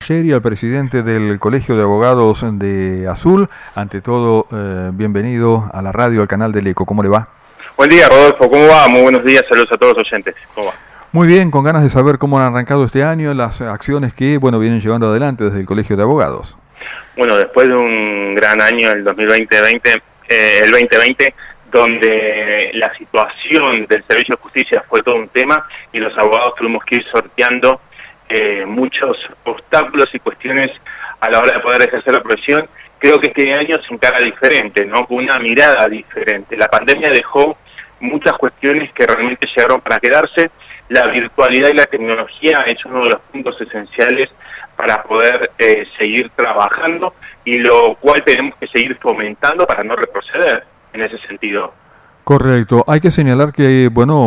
Ayer al presidente del Colegio de Abogados de Azul. Ante todo, bienvenido a la radio, al canal del Eco. ¿Cómo le va? Buen día, Rodolfo. ¿Cómo va? Muy buenos días. Saludos a todos los oyentes. ¿Cómo va? Muy bien, con ganas de saber cómo han arrancado este año, las acciones que vienen llevando adelante desde el Colegio de Abogados. Bueno, después de un gran año, el 2020, donde la situación del servicio de justicia fue todo un tema y los abogados tuvimos que ir sorteando muchos obstáculos y cuestiones a la hora de poder ejercer la profesión. Creo que este año se encara diferente, ¿no? Con una mirada diferente. La pandemia dejó muchas cuestiones que realmente llegaron para quedarse. La virtualidad y la tecnología es uno de los puntos esenciales para poder seguir trabajando, y lo cual tenemos que seguir fomentando para no retroceder en ese sentido. Correcto. Hay que señalar que,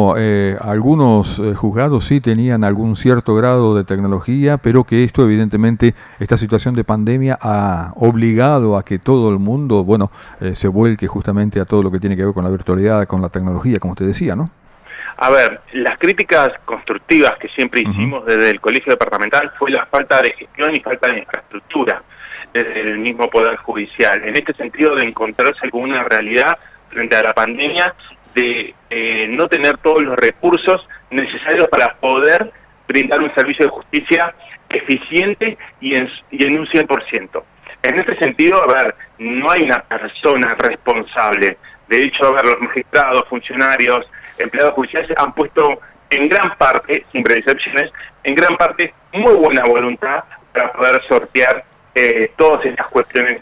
algunos juzgados sí tenían algún cierto grado de tecnología, pero que esto, evidentemente, esta situación de pandemia ha obligado a que todo el mundo, se vuelque justamente a todo lo que tiene que ver con la virtualidad, con la tecnología, como usted decía, ¿no? A ver, las críticas constructivas que siempre hicimos desde el Colegio Departamental fue la falta de gestión y falta de infraestructura desde el mismo Poder Judicial. En este sentido, de encontrarse con una realidad frente a la pandemia, de no tener todos los recursos necesarios para poder brindar un servicio de justicia eficiente y en un 100%. En este sentido, no hay una persona responsable. De hecho, los magistrados, funcionarios, empleados judiciales han puesto en gran parte, sin excepciones, en gran parte muy buena voluntad para poder sortear todas estas cuestiones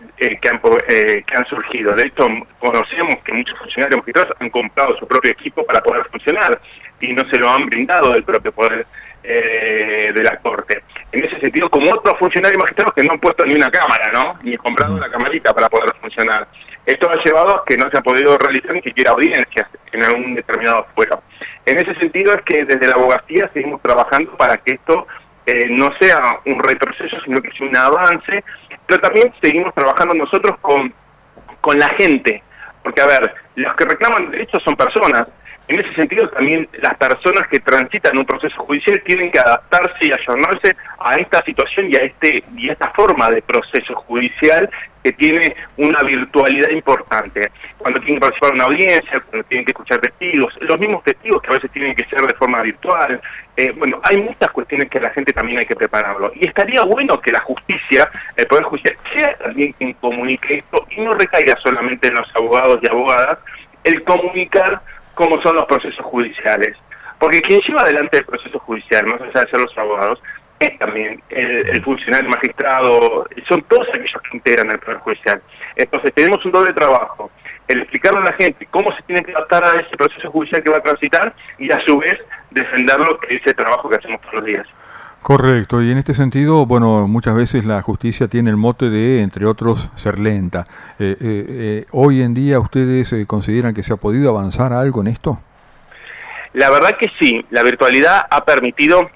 que han surgido. De hecho, conocemos que muchos funcionarios magistrados han comprado su propio equipo para poder funcionar y no se lo han brindado del propio poder de la Corte. En ese sentido, como otros funcionarios magistrados que no han puesto ni una cámara, ¿no? Ni comprado una camarita para poder funcionar. Esto ha llevado a que no se ha podido realizar ni siquiera audiencias en algún determinado fuero. En ese sentido es que desde la abogacía seguimos trabajando para que esto no sea un retroceso, sino que sea un avance, pero también seguimos trabajando nosotros con la gente, porque los que reclaman derechos son personas. En ese sentido también las personas que transitan un proceso judicial tienen que adaptarse y ayornarse a esta situación y a esta forma de proceso judicial que tiene una virtualidad importante. Cuando tienen que participar en una audiencia, cuando tienen que escuchar testigos, los mismos testigos que a veces tienen que ser de forma virtual. Hay muchas cuestiones que la gente también hay que prepararlo. Y estaría bueno que la justicia, el Poder Judicial, sea también quien comunique esto y no recaiga solamente en los abogados y abogadas el comunicar cómo son los procesos judiciales. Porque quien lleva adelante el proceso judicial, más allá de ser los abogados, es también el funcionario, el magistrado, son todos aquellos que integran el Poder Judicial. Entonces tenemos un doble trabajo, el explicarle a la gente cómo se tiene que adaptar a ese proceso judicial que va a transitar y a su vez defenderlo, que es ese trabajo que hacemos todos los días. Correcto, y en este sentido, muchas veces la justicia tiene el mote de, entre otros, ser lenta. ¿Hoy en día ustedes consideran que se ha podido avanzar algo en esto? La verdad que sí, la virtualidad ha permitido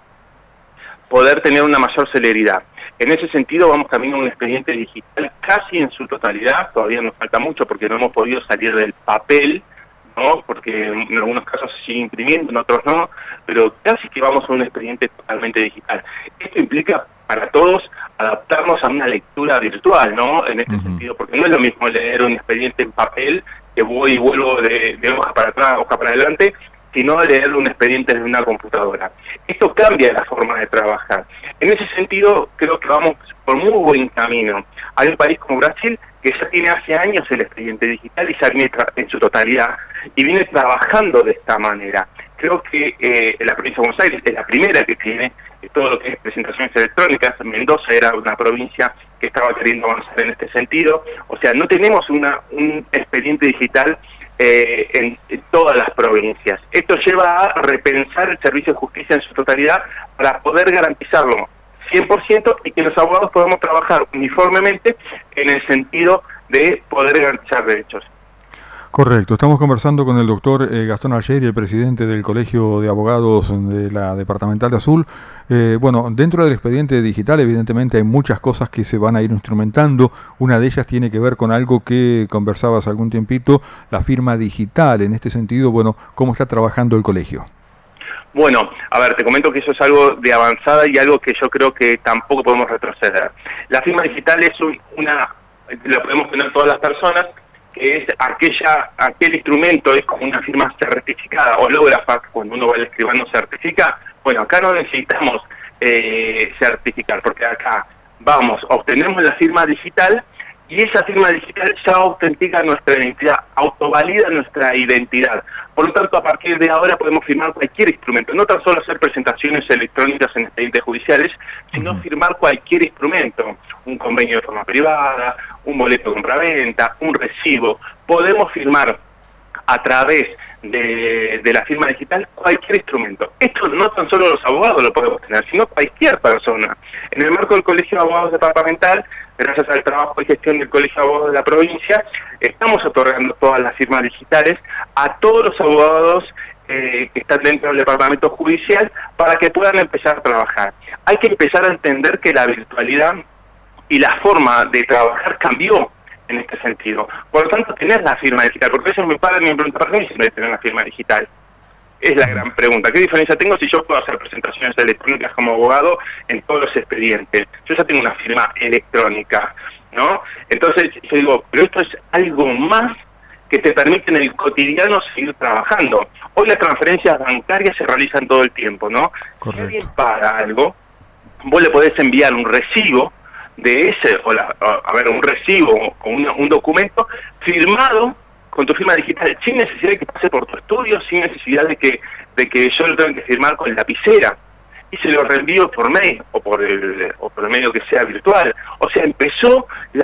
poder tener una mayor celeridad. En ese sentido vamos camino a un expediente digital casi en su totalidad, todavía nos falta mucho porque no hemos podido salir del papel, ¿no? Porque en algunos casos se sigue imprimiendo, en otros no, pero casi que vamos a un expediente totalmente digital. Esto implica para todos adaptarnos a una lectura virtual, ¿no? En este sentido, porque no es lo mismo leer un expediente en papel, que voy y vuelvo de hoja para atrás, hoja para adelante, sino leer un expediente desde una computadora. Esto cambia la forma de trabajar. En ese sentido, creo que vamos por muy buen camino. Hay un país como Brasil que ya tiene hace años el expediente digital y ya viene en su totalidad y viene trabajando de esta manera. Creo que la provincia de Buenos Aires es la primera que tiene todo lo que es presentaciones electrónicas. Mendoza era una provincia que estaba queriendo avanzar en este sentido. O sea, no tenemos un expediente digital en todas las provincias. Esto lleva a repensar el servicio de justicia en su totalidad para poder garantizarlo 100% y que los abogados podamos trabajar uniformemente en el sentido de poder garantizar derechos. Correcto, estamos conversando con el doctor Gastón Algeri, el presidente del Colegio de Abogados de la Departamental de Azul. Dentro del expediente digital evidentemente hay muchas cosas que se van a ir instrumentando. Una de ellas tiene que ver con algo que conversabas algún tiempito, la firma digital. En este sentido, ¿cómo está trabajando el colegio? Bueno, a ver, te comento que eso es algo de avanzada y algo que yo creo que tampoco podemos retroceder. La firma digital es la podemos tener todas las personas, que es aquel instrumento, es como una firma certificada, hológrafa, cuando uno va al escribano certifica. Bueno, acá no necesitamos certificar, porque acá obtenemos la firma digital, y esa firma digital ya autentica nuestra identidad, autovalida nuestra identidad. Por lo tanto, a partir de ahora podemos firmar cualquier instrumento, no tan solo hacer presentaciones electrónicas en expedientes judiciales, sino firmar cualquier instrumento, un convenio de forma privada, un boleto de compraventa, un recibo. Podemos firmar a través de la firma digital cualquier instrumento. Esto no tan solo los abogados lo podemos tener, sino cualquier persona. En el marco del Colegio de Abogados Departamental, gracias al trabajo y gestión del Colegio de Abogados de la provincia, estamos otorgando todas las firmas digitales a todos los abogados que están dentro del departamento judicial para que puedan empezar a trabajar. Hay que empezar a entender que la virtualidad y la forma de trabajar cambió en este sentido. Por lo tanto, tener la firma digital, porque eso me paran y me preguntan, ¿para qué me sirve tener la firma digital? Es la gran pregunta. ¿Qué diferencia tengo si yo puedo hacer presentaciones electrónicas como abogado en todos los expedientes? Yo ya tengo una firma electrónica, ¿no? Entonces, yo digo, pero esto es algo más que te permite en el cotidiano seguir trabajando. Hoy las transferencias bancarias se realizan todo el tiempo, ¿no? Correcto. Si alguien paga algo, vos le podés enviar un recibo de ese, un recibo o un documento firmado con tu firma digital, sin necesidad de que pase por tu estudio, sin necesidad de que yo lo tenga que firmar con lapicera, y se lo reenvío por mail o por el medio que sea virtual. O sea, empezó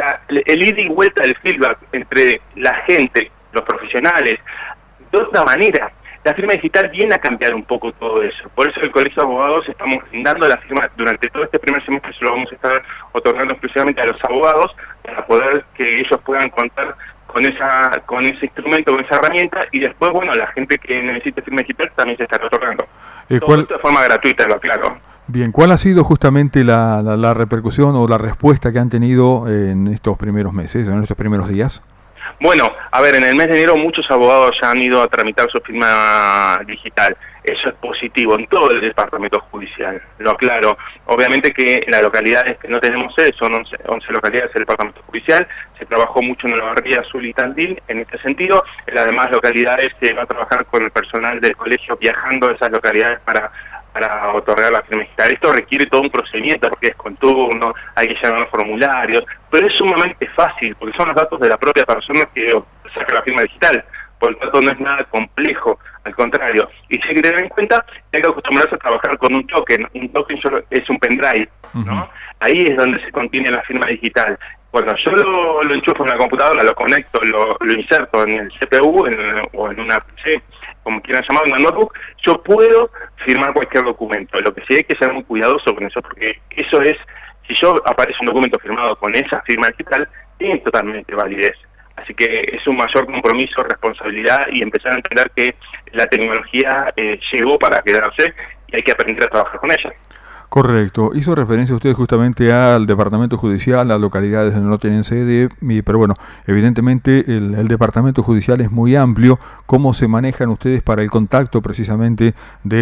el ida y vuelta del feedback entre la gente, los profesionales, de otra manera. La firma digital viene a cambiar un poco todo eso. Por eso el Colegio de Abogados estamos brindando la firma, durante todo este primer semestre se lo vamos a estar otorgando exclusivamente a los abogados, para poder que ellos puedan contar con ese instrumento, con esa herramienta, y después, bueno, la gente que necesite firma digital también se estará otorgando. Todo esto de forma gratuita, lo aclaro. Bien, ¿cuál ha sido justamente la repercusión o la respuesta que han tenido en estos primeros meses, en estos primeros días? Bueno, a ver, en el mes de enero muchos abogados ya han ido a tramitar su firma digital. Eso es positivo en todo el departamento judicial, lo aclaro. Obviamente que en las localidades que no tenemos sede, son 11 localidades del departamento judicial, se trabajó mucho en la barría Azul y Tandil en este sentido. En las demás localidades se va a trabajar con el personal del colegio viajando a esas localidades para otorgar la firma digital. Esto requiere todo un procedimiento, porque es con turno, hay que llenar los formularios, pero es sumamente fácil, porque son los datos de la propia persona que saca la firma digital. Por lo tanto, no es nada complejo, al contrario. Y si hay que tener en cuenta que hay que acostumbrarse a trabajar con un token. Un token es un pendrive, ¿no? Ahí es donde se contiene la firma digital. Cuando yo lo enchufo en la computadora, lo conecto, lo inserto en el CPU o en una PC, como quieran llamarlo, en una notebook, yo puedo firmar cualquier documento. Lo que sí hay que ser muy cuidadoso con eso, porque eso es, si yo aparece un documento firmado con esa firma digital, tiene totalmente validez. Así que es un mayor compromiso, responsabilidad, y empezar a entender que la tecnología llegó para quedarse y hay que aprender a trabajar con ella. Correcto. Hizo referencia usted justamente al departamento judicial, a localidades donde no tienen sede, pero bueno, evidentemente el departamento judicial es muy amplio. ¿Cómo se manejan ustedes para el contacto precisamente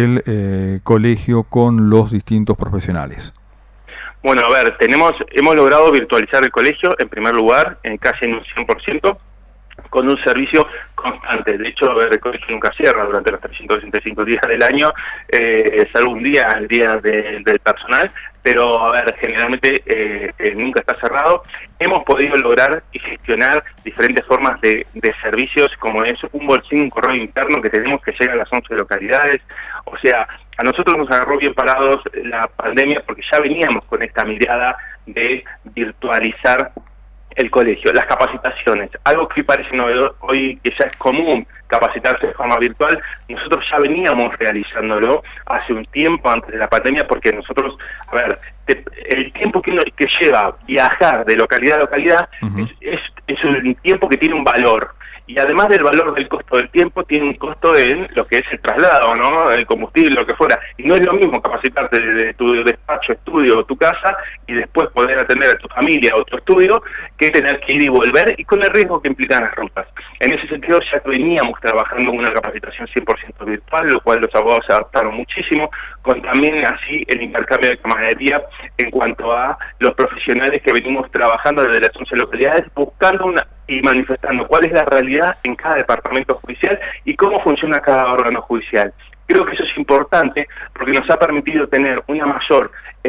del colegio con los distintos profesionales? Bueno, a ver, hemos logrado virtualizar el colegio, en primer lugar, casi en un 100%, con un servicio constante. De hecho, el colegio nunca cierra durante los 365 días del año, salvo un día, el día del personal, pero a ver, generalmente nunca está cerrado. Hemos podido lograr y gestionar diferentes formas de servicios, como es un bolsín, un correo interno que tenemos que llega a las 11 localidades. O sea, a nosotros nos agarró bien parados la pandemia, porque ya veníamos con esta mirada de virtualizar el colegio, las capacitaciones, algo que parece novedoso hoy, que ya es común capacitarse de forma virtual. Nosotros ya veníamos realizándolo hace un tiempo antes de la pandemia, porque nosotros, a ver, el tiempo que lleva viajar de localidad a localidad es un tiempo que tiene un valor, y además del valor del costo del tiempo, tiene un costo en lo que es el traslado, ¿no? El combustible, lo que fuera. Y no es lo mismo capacitarte de tu despacho, estudio o tu casa y después poder atender a tu familia o tu estudio que tener que ir y volver y con el riesgo que implican las rutas. En ese sentido ya veníamos trabajando en una capacitación 100% virtual, lo cual los abogados se adaptaron muchísimo, con también así el intercambio de camaradería en cuanto a los profesionales que venimos trabajando desde las 11 localidades, buscando y manifestando cuál es la realidad en cada departamento judicial y cómo funciona cada órgano judicial. Creo que eso es importante porque nos ha permitido tener una mayor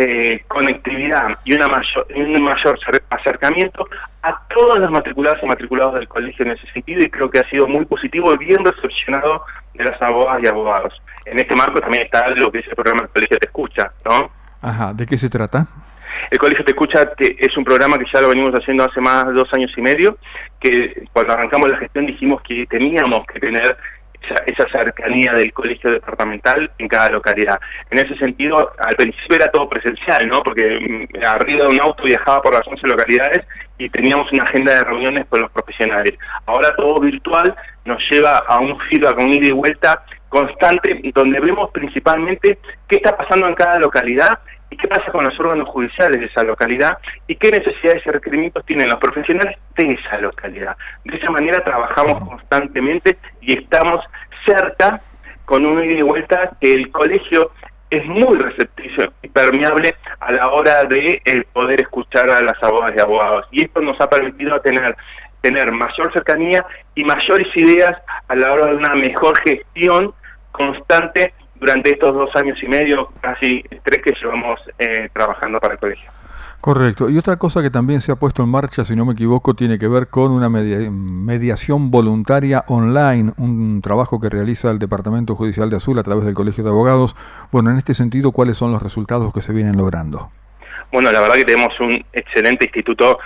conectividad y un mayor acercamiento a todos los matriculados y matriculados del colegio en ese sentido, y creo que ha sido muy positivo y bien recepcionado de las abogadas y abogados. En este marco también está lo que es el programa El Colegio Te Escucha, ¿no? Ajá, ¿de qué se trata? El Colegio Te Escucha es un programa que ya lo venimos haciendo hace más de 2 años y medio, que cuando arrancamos la gestión dijimos que teníamos que tener esa cercanía del colegio departamental en cada localidad. En ese sentido, al principio era todo presencial, ¿no? Porque arriba de un auto viajaba por las 11 localidades y teníamos una agenda de reuniones con los profesionales. Ahora todo virtual nos lleva a un feedback, a un ida y vuelta constante, donde vemos principalmente qué está pasando en cada localidad y qué pasa con los órganos judiciales de esa localidad y qué necesidades y requerimientos tienen los profesionales de esa localidad. De esa manera trabajamos constantemente y estamos cerca con un ida y vuelta que el colegio es muy receptivo y permeable a la hora de poder escuchar a las abogadas y abogados. Y esto nos ha permitido tener mayor cercanía y mayores ideas a la hora de una mejor gestión constante durante estos 2 años y medio, casi 3 que llevamos trabajando para el colegio. Correcto. Y otra cosa que también se ha puesto en marcha, si no me equivoco, tiene que ver con una mediación voluntaria online, un trabajo que realiza el Departamento Judicial de Azul a través del Colegio de Abogados. Bueno, en este sentido, ¿cuáles son los resultados que se vienen logrando? Bueno, la verdad que tenemos un excelente instituto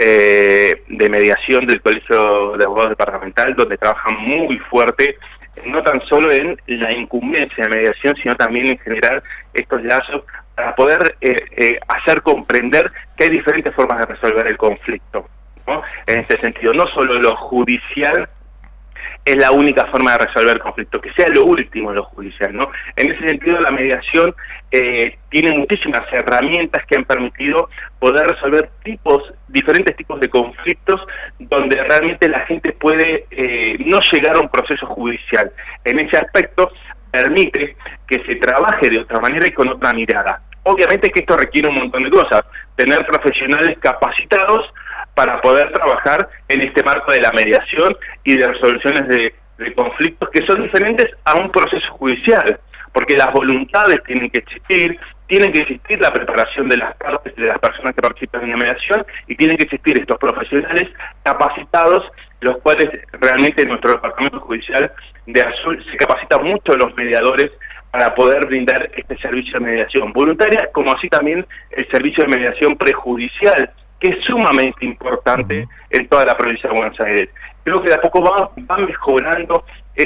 de mediación del Colegio de Abogados Departamental, donde trabajan muy fuerte, no tan solo en la incumbencia de mediación, sino también en generar estos lazos para poder hacer comprender que hay diferentes formas de resolver el conflicto, ¿no? En este sentido, no solo lo judicial es la única forma de resolver el conflicto, que sea lo último lo judicial, ¿no? En ese sentido, la mediación tiene muchísimas herramientas que han permitido poder resolver diferentes tipos de conflictos donde realmente la gente puede no llegar a un proceso judicial. En ese aspecto, permite que se trabaje de otra manera y con otra mirada. Obviamente que esto requiere un montón de cosas, tener profesionales capacitados para poder trabajar en este marco de la mediación y de resoluciones de conflictos que son diferentes a un proceso judicial, porque las voluntades tienen que existir la preparación de las partes, de las personas que participan en la mediación, y tienen que existir estos profesionales capacitados, los cuales realmente en nuestro departamento judicial de Azul se capacita mucho a los mediadores para poder brindar este servicio de mediación voluntaria, como así también el servicio de mediación prejudicial, que es sumamente importante en toda la provincia de Buenos Aires. Creo que de a poco va mejorando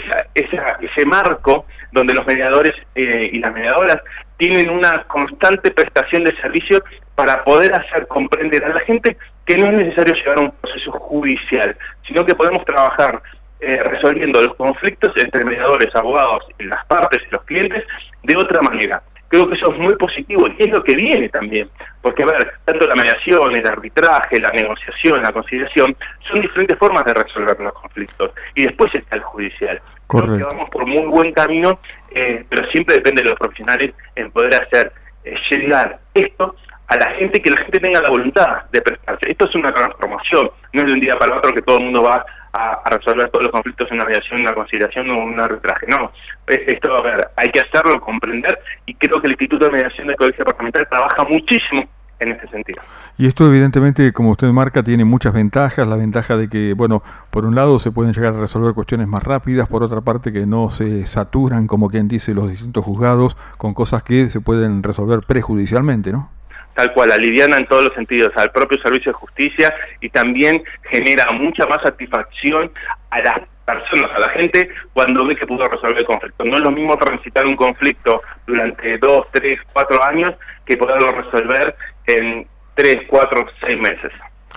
ese marco donde los mediadores y las mediadoras tienen una constante prestación de servicio para poder hacer comprender a la gente que no es necesario llevar a un proceso judicial, sino que podemos trabajar resolviendo los conflictos entre mediadores, abogados, las partes y los clientes de otra manera. Creo que eso es muy positivo y es lo que viene también, porque a ver, tanto la mediación, el arbitraje, la negociación, la conciliación, son diferentes formas de resolver los conflictos, y después está el judicial. Correcto. Creo que vamos por muy buen camino, pero siempre depende de los profesionales en poder hacer llegar esto a la gente, que la gente tenga la voluntad de prestarse. Esto es una transformación, no es de un día para otro que todo el mundo va a resolver todos los conflictos en una mediación, una conciliación o un arbitraje. No, esto, a ver, hay que hacerlo, comprender, y creo que el Instituto de Mediación del Colegio Departamental trabaja muchísimo en este sentido. Y esto evidentemente, como usted marca, tiene muchas ventajas. La ventaja de que, bueno, por un lado se pueden llegar a resolver cuestiones más rápidas, por otra parte que no se saturan, como quien dice, los distintos juzgados con cosas que se pueden resolver prejudicialmente, ¿no? Tal cual, aliviana en todos los sentidos al propio servicio de justicia y también genera mucha más satisfacción a las personas, a la gente, cuando ve que pudo resolver el conflicto. No es lo mismo transitar un conflicto durante 2, 3, 4 años que poderlo resolver en 3, 4, 6 meses.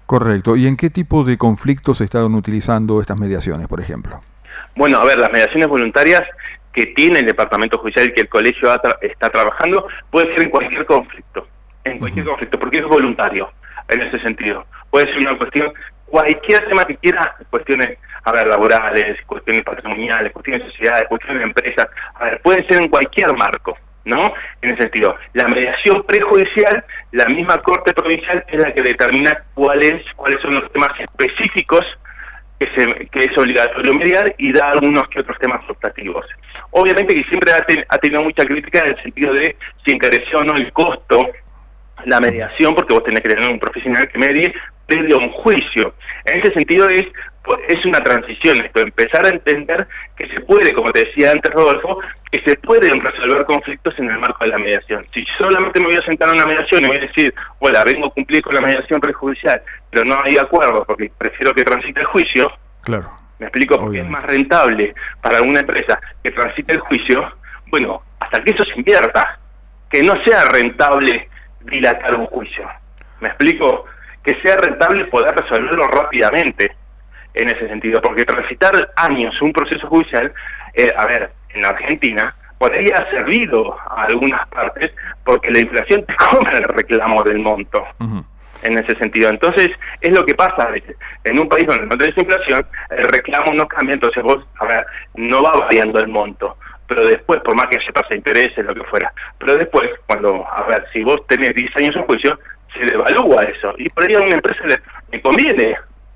Correcto. ¿Y en qué tipo de conflictos se están utilizando estas mediaciones, por ejemplo? Bueno, a ver, las mediaciones voluntarias que tiene el departamento judicial y que el colegio está trabajando puede ser en cualquier conflicto, porque es voluntario en ese sentido. Puede ser una cuestión, cualquier tema que quiera, cuestiones, a ver, laborales, cuestiones patrimoniales, cuestiones de sociedades, cuestiones de empresas, a ver, pueden ser en cualquier marco, ¿no? En ese sentido, la mediación prejudicial, la misma Corte Provincial es la que determina cuáles son los temas específicos que es obligatorio mediar y da algunos que otros temas optativos. Obviamente que siempre ha tenido mucha crítica en el sentido de si encareció o no el costo la mediación, porque vos tenés que tener un profesional que medie previo a un juicio. En ese sentido es una transición esto, empezar a entender que se puede, como te decía antes Rodolfo, que se pueden resolver conflictos en el marco de la mediación. Si solamente me voy a sentar a una mediación y voy a decir, bueno, vengo a cumplir con la mediación prejudicial, pero no hay acuerdo porque prefiero que transite el juicio, claro, me explico, porque es más rentable para una empresa que transite el juicio, bueno, hasta que eso se invierta, que no sea rentable dilatar un juicio, me explico, que sea rentable poder resolverlo rápidamente. En ese sentido, porque transitar años un proceso judicial, a ver, en Argentina, podría haber servido a algunas partes, porque la inflación te cobra el reclamo del monto, en ese sentido. Entonces, es lo que pasa a veces. En un país donde no tenés inflación, el reclamo no cambia, entonces vos, a ver, no va variando el monto, pero después, por más que haya tasa de intereses, lo que fuera, pero después, cuando, a ver, si vos tenés 10 años en juicio, se devalúa eso, y por ahí a una empresa le conviene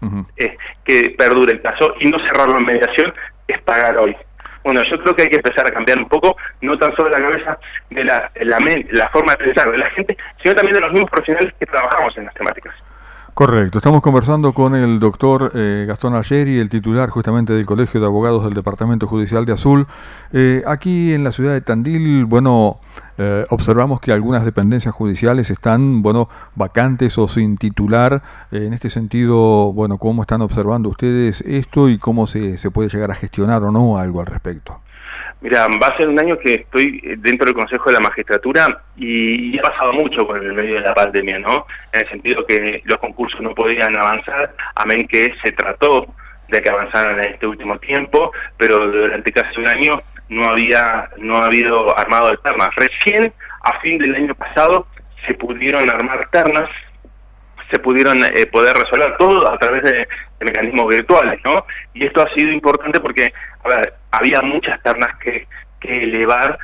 que perdure el caso y no cerrarlo en mediación, es pagar hoy. Bueno, yo creo que hay que empezar a cambiar un poco, no tan solo la cabeza de la forma de pensar de la gente, sino también de los mismos profesionales que trabajamos en las temáticas. Correcto, estamos conversando con el doctor Gastón Algeri, el titular justamente del Colegio de Abogados del Departamento Judicial de Azul. Aquí en la ciudad de Tandil, bueno, observamos que algunas dependencias judiciales están, bueno, vacantes o sin titular. En este sentido, bueno, ¿cómo están observando ustedes esto y cómo se puede llegar a gestionar o no algo al respecto? Mira, va a ser un año que estoy dentro del Consejo de la Magistratura y ha pasado mucho con el medio de la pandemia, ¿no? En el sentido que los concursos no podían avanzar, amén que se trató de que avanzaran en este último tiempo, pero durante casi un año no ha habido armado de ternas. Recién, a fin del año pasado, se pudieron armar ternas, se pudieron poder resolver todo a través de mecanismos virtuales, ¿no? Y esto ha sido importante porque, a ver, había muchas ternas que elevar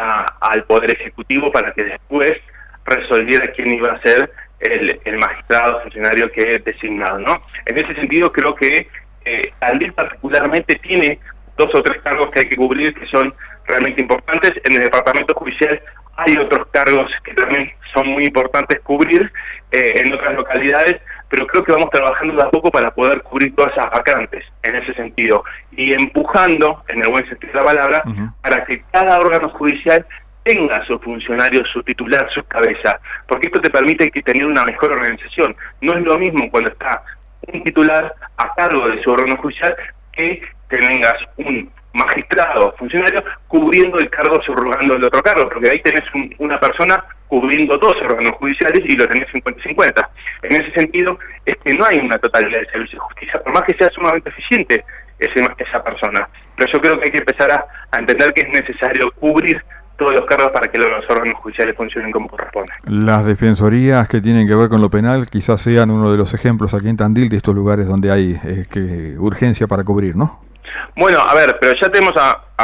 al Poder Ejecutivo para que después resolviera quién iba a ser el magistrado funcionario que es designado, ¿no? En ese sentido creo que Tandil particularmente tiene 2 o 3 cargos que hay que cubrir que son realmente importantes. En el departamento judicial hay otros cargos que también son muy importantes cubrir en otras localidades, pero creo que vamos trabajando de a poco para poder cubrir todas esas vacantes en ese sentido y empujando, en el buen sentido de la palabra, para que cada órgano judicial tenga su funcionario, su titular, su cabeza, porque esto te permite que tener una mejor organización. No es lo mismo cuando está un titular a cargo de su órgano judicial que tengas un magistrado, funcionario, cubriendo el cargo, subrogando el otro cargo, porque ahí tenés una persona cubriendo 2 órganos judiciales y lo tenés 50-50. En ese sentido, es que no hay una totalidad de servicio de justicia, por más que sea sumamente eficiente esa persona. Pero yo creo que hay que empezar a entender que es necesario cubrir todos los cargos para que los órganos judiciales funcionen como corresponde. Las defensorías que tienen que ver con lo penal quizás sean uno de los ejemplos aquí en Tandil de estos lugares donde hay urgencia para cubrir, ¿no? Bueno, a ver, pero ya tenemos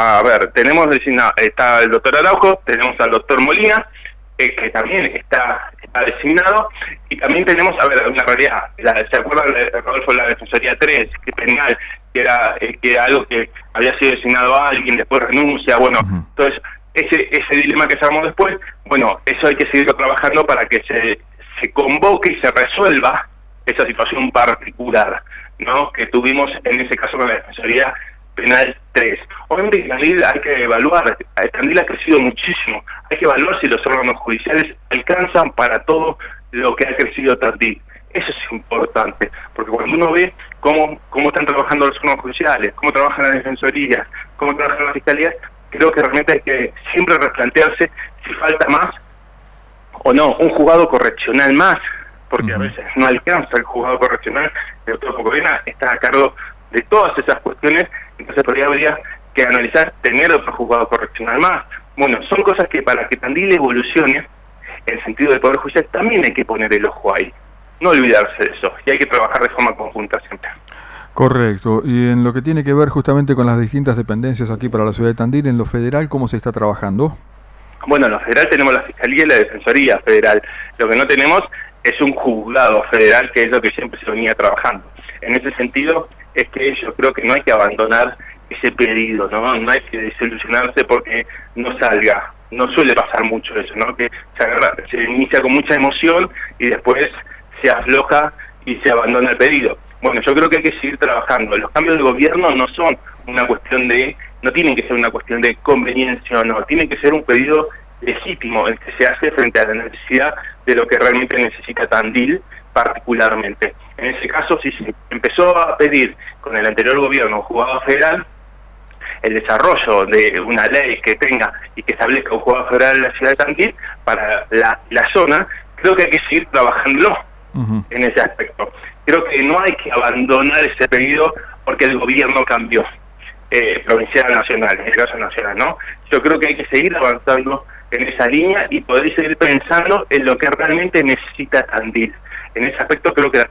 tenemos designado, está el doctor Araujo, tenemos al doctor Molina, que también está designado, y también tenemos, a ver, una realidad, ¿se acuerdan, Rodolfo, la Defensoría 3, que penal, que era algo que había sido designado a alguien, después renuncia, bueno, entonces, ese dilema que se armó después, bueno, eso hay que seguir trabajando para que se convoque y se resuelva esa situación particular, ¿no?, que tuvimos en ese caso con la Defensoría Penal 3. Obviamente que Tandil hay que evaluar, Tandil ha crecido muchísimo, hay que evaluar si los órganos judiciales alcanzan para todo lo que ha crecido Tandil. Eso es importante, porque cuando uno ve cómo están trabajando los órganos judiciales, cómo trabajan las defensorías, cómo trabajan las fiscalías, creo que realmente hay que siempre replantearse si falta más o no, un juzgado correccional más, porque a veces no alcanza el juzgado correccional, el doctor Pocovena está a cargo de todas esas cuestiones, entonces por ahí habría que analizar tener otro juzgado correccional más. Bueno, son cosas que para que Tandil evolucione, en el sentido del Poder Judicial, también hay que poner el ojo ahí, no olvidarse de eso, y hay que trabajar de forma conjunta siempre. Correcto. Y en lo que tiene que ver justamente con las distintas dependencias aquí para la ciudad de Tandil, en lo federal, ¿cómo se está trabajando? Bueno, en lo federal tenemos la Fiscalía y la Defensoría Federal. Lo que no tenemos es un juzgado federal, que es lo que siempre se venía trabajando. En ese sentido, es que yo creo que no hay que abandonar ese pedido, no hay que desilusionarse porque no salga. No suele pasar mucho eso, ¿no? Que se inicia con mucha emoción y después se afloja y se abandona el pedido. Bueno, yo creo que hay que seguir trabajando. Los cambios de gobierno no son una cuestión no tienen que ser una cuestión de conveniencia o no, tiene que ser un pedido legítimo el que se hace frente a la necesidad de lo que realmente necesita Tandil particularmente. En ese caso, si se empezó a pedir con el anterior gobierno, juzgado federal, el desarrollo de una ley que tenga y que establezca un juzgado federal en la ciudad de Tandil para la zona, creo que hay que seguir trabajándolo en ese aspecto. Creo que no hay que abandonar ese pedido porque el gobierno cambió, provincial a nacional, en el caso nacional, ¿no? Yo creo que hay que seguir avanzando en esa línea y poder seguir pensando en lo que realmente necesita Tandil. En ese aspecto creo que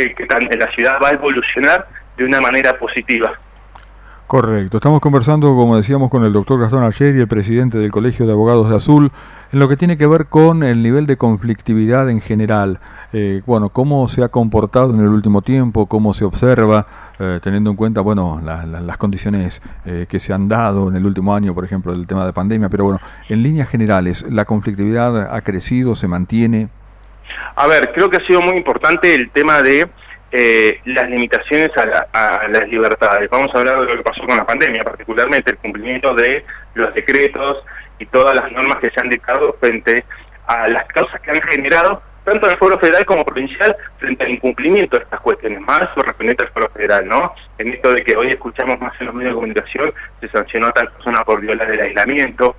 la ciudad va a evolucionar de una manera positiva. Correcto. Estamos conversando, como decíamos, con el doctor Gastón Algeri, el presidente del Colegio de Abogados de Azul, en lo que tiene que ver con el nivel de conflictividad en general. Bueno, cómo se ha comportado en el último tiempo, cómo se observa, teniendo en cuenta, bueno, las condiciones que se han dado en el último año, por ejemplo, del tema de pandemia. Pero bueno, en líneas generales, ¿la conflictividad ha crecido, se mantiene? A ver, creo que ha sido muy importante el tema de las limitaciones a las libertades. Vamos a hablar de lo que pasó con la pandemia, particularmente el cumplimiento de los decretos y todas las normas que se han dictado frente a las causas que han generado, tanto en el Foro Federal como provincial, frente al incumplimiento de estas cuestiones, más correspondiente al Foro Federal, ¿no? En esto de que hoy escuchamos más en los medios de comunicación, se sancionó a tal persona por violar el aislamiento,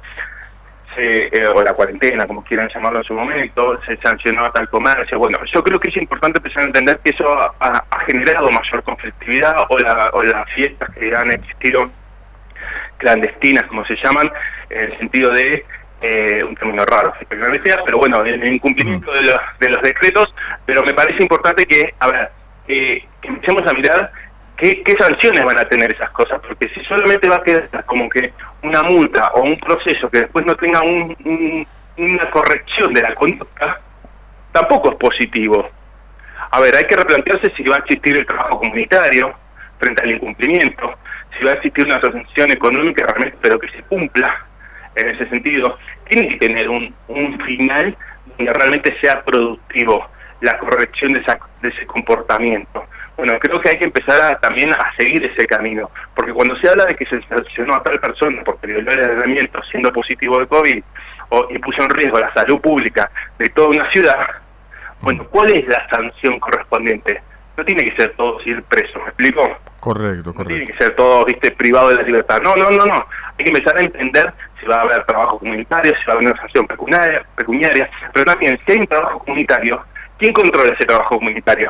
o la cuarentena, como quieran llamarlo en su momento, se sancionó a tal comercio. Bueno, yo creo que es importante empezar a entender que eso ha generado mayor conflictividad, o las fiestas que han existido clandestinas, como se llaman, en el sentido de un término raro, pero bueno, el incumplimiento de los decretos. Pero me parece importante que, que empecemos a mirar ¿qué sanciones van a tener esas cosas? Porque si solamente va a quedar como que una multa o un proceso que después no tenga una corrección de la conducta, tampoco es positivo. Hay que replantearse si va a existir el trabajo comunitario frente al incumplimiento, si va a existir una sanción económica realmente, pero que se cumpla en ese sentido. Tiene que tener un final donde realmente sea productivo la corrección de ese comportamiento. Bueno, creo que hay que empezar también a seguir ese camino, porque cuando se habla de que se sancionó a tal persona por violó el aislamiento siendo positivo de COVID y puso en riesgo la salud pública de toda una ciudad, bueno, ¿cuál es la sanción correspondiente? No tiene que ser todos ir presos, ¿me explico? Correcto. No tiene que ser todo, privado de la libertad. No. Hay que empezar a entender si va a haber trabajo comunitario, si va a haber una sanción pecuniaria, pero también si hay un trabajo comunitario, ¿quién controla ese trabajo comunitario?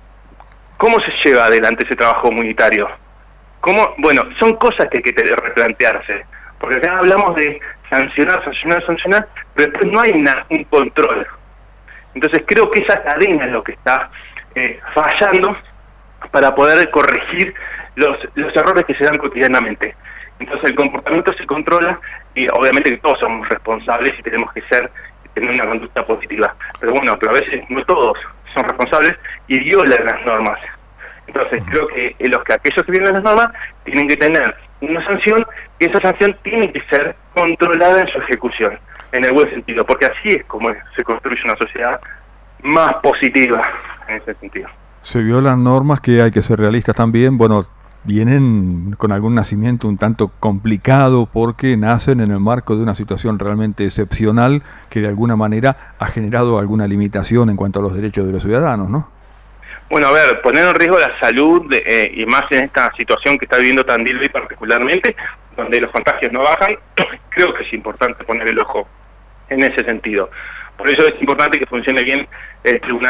¿Cómo se lleva adelante ese trabajo comunitario? Bueno, son cosas que hay que replantearse, porque acá hablamos de sancionar, pero después no hay un control. Entonces creo que esa cadena es lo que está fallando para poder corregir los errores que se dan cotidianamente. Entonces el comportamiento se controla y obviamente que todos somos responsables y tenemos que tener una conducta positiva. Pero bueno, a veces no todos son responsables y violan las normas. Entonces creo que aquellos que violan las normas tienen que tener una sanción, y esa sanción tiene que ser controlada en su ejecución, en el buen sentido, porque así es como se construye una sociedad más positiva en ese sentido. Se violan normas que hay que ser realistas también. Bueno, vienen con algún nacimiento un tanto complicado porque nacen en el marco de una situación realmente excepcional que de alguna manera ha generado alguna limitación en cuanto a los derechos de los ciudadanos, ¿no? Bueno, poner en riesgo la salud y más en esta situación que está viviendo Tandil hoy particularmente, donde los contagios no bajan, creo que es importante poner el ojo en ese sentido. Por eso es importante que funcione bien el Tribunal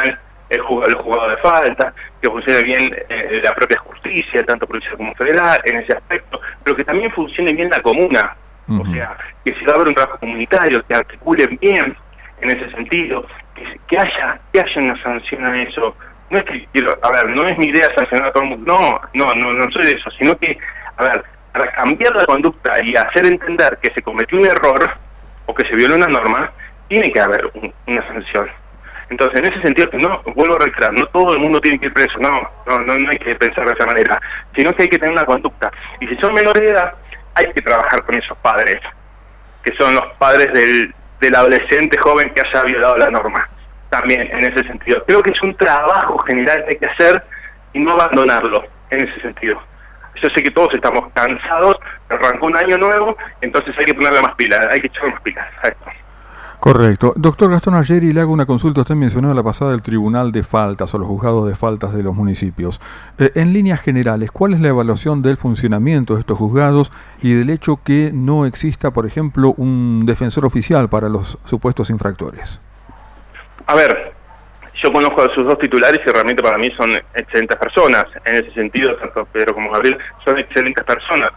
los jugados de falta, que funcione bien la propia justicia, tanto provincial como federal, en ese aspecto, pero que también funcione bien la comuna. O sea, que se abra un trabajo comunitario, que articulen bien en ese sentido, que haya una sanción a eso. No es que no es mi idea sancionar a todo el mundo, no soy de eso, sino que, para cambiar la conducta y hacer entender que se cometió un error o que se violó una norma, tiene que haber una sanción. Entonces, en ese sentido, no, vuelvo a reiterar, no todo el mundo tiene que ir preso, no hay que pensar de esa manera, sino que hay que tener una conducta. Y si son menores de edad, hay que trabajar con esos padres, que son los padres del adolescente joven que haya violado la norma. También, en ese sentido. Creo que es un trabajo general que hay que hacer y no abandonarlo, en ese sentido. Yo sé que todos estamos cansados, arrancó un año nuevo, entonces hay que ponerle más pilas, hay que echarle más pilas a esto. Correcto. Doctor Gastón Algeri, le hago una consulta. Usted mencionó la pasada el Tribunal de Faltas o los juzgados de faltas de los municipios. En líneas generales, ¿cuál es la evaluación del funcionamiento de estos juzgados y del hecho que no exista, por ejemplo, un defensor oficial para los supuestos infractores? A ver, yo conozco a sus dos titulares y realmente para mí son excelentes personas. En ese sentido, tanto Pedro como Gabriel son excelentes personas.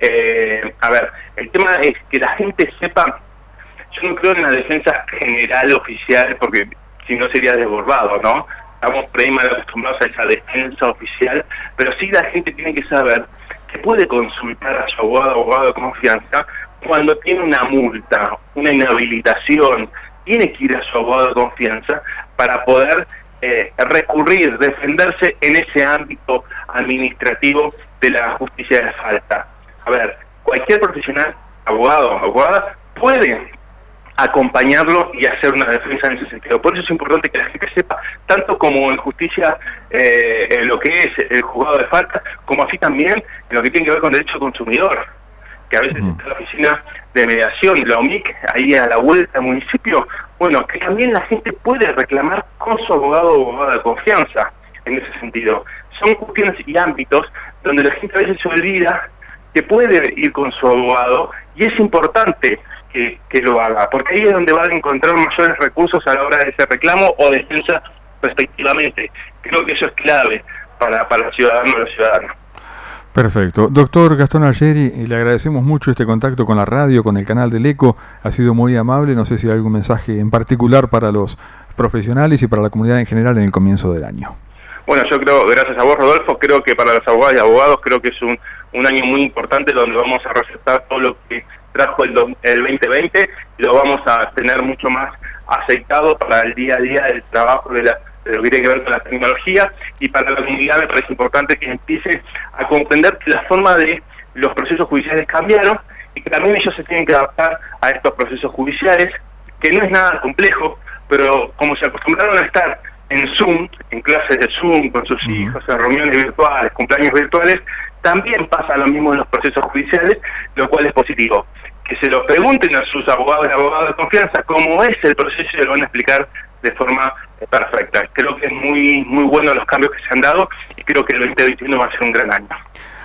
El tema es que la gente sepa. Yo no creo en la defensa general oficial, porque si no sería desbordado, ¿no? Estamos por ahí mal acostumbrados a esa defensa oficial, pero sí la gente tiene que saber que puede consultar a su abogado de confianza cuando tiene una multa, una inhabilitación, tiene que ir a su abogado de confianza para poder recurrir, defenderse en ese ámbito administrativo de la justicia de falta. Cualquier profesional, abogado, abogada, puede acompañarlo y hacer una defensa en ese sentido. Por eso es importante que la gente sepa, tanto como en justicia, lo que es el juzgado de falta, como así también en lo que tiene que ver con derecho al consumidor, que a veces está la oficina de mediación, la OMIC, ahí a la vuelta del municipio, bueno, que también la gente puede reclamar con su abogado o abogada de confianza, en ese sentido. Son cuestiones y ámbitos donde la gente a veces se olvida que puede ir con su abogado, y es importante que lo haga, porque ahí es donde va a encontrar mayores recursos a la hora de ese reclamo o defensa respectivamente. Creo que eso es clave para el ciudadano o la ciudadana. Perfecto. Doctor Gastón Algeri, le agradecemos mucho este contacto con la radio, con el canal del ECO. Ha sido muy amable. No sé si hay algún mensaje en particular para los profesionales y para la comunidad en general en el comienzo del año. Bueno, yo creo, gracias a vos, Rodolfo, creo que para los abogados y abogados, creo que es un año muy importante donde vamos a resaltar todo lo que trajo el 2020, y lo vamos a tener mucho más aceitado para el día a día del trabajo de lo que tiene que ver con la tecnología, y para la comunidad me parece importante que empiece a comprender que la forma de los procesos judiciales cambiaron y que también ellos se tienen que adaptar a estos procesos judiciales, que no es nada complejo, pero como se acostumbraron a estar en Zoom, en clases de Zoom con sus hijos, en reuniones virtuales, cumpleaños virtuales, también pasa lo mismo en los procesos judiciales, lo cual es positivo. Que se lo pregunten a sus abogados y abogadas de confianza cómo es el proceso y lo van a explicar de forma perfecta. Creo que es muy bueno los cambios que se han dado y creo que el 2021 va a ser un gran año.